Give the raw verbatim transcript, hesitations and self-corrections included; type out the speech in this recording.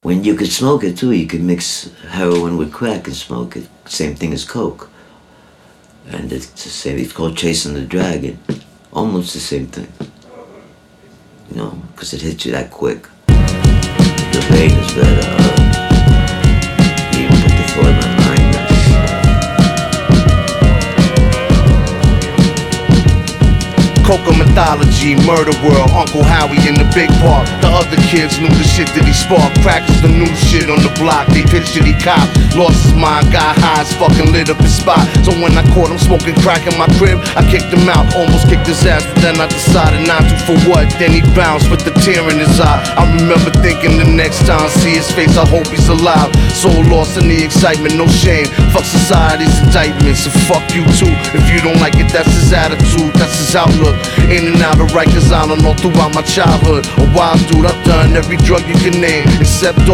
when you could smoke it too, you could mix heroin with crack and smoke it. Same thing as coke. And it's the same, it's called Chasing the Dragon. Almost the same thing. You know, because it hits you that quick. The pain is better. Uh, you even put the thought in my mind. That Coca mythology, murder world, Uncle Howie in the big park. The other kids knew the shit that he sparked. Crack is the new shit on the block. They pitched it, he cop. Lost his mind, got high as fucking lit up his spot. So when I caught him smoking crack in my crib, I kicked him out, almost kicked his ass. But then I decided not to, for what? Then he bounced with the tear in his eye. I remember thinking the next time I see his face, I hope he's alive. So lost in the excitement, no shame. Fuck society's indictments, and fuck you too. If you don't like it, that's his attitude, that's his outlook. In and out of Rikers Island all throughout my childhood. A wild dude, I've done every drug you can name, except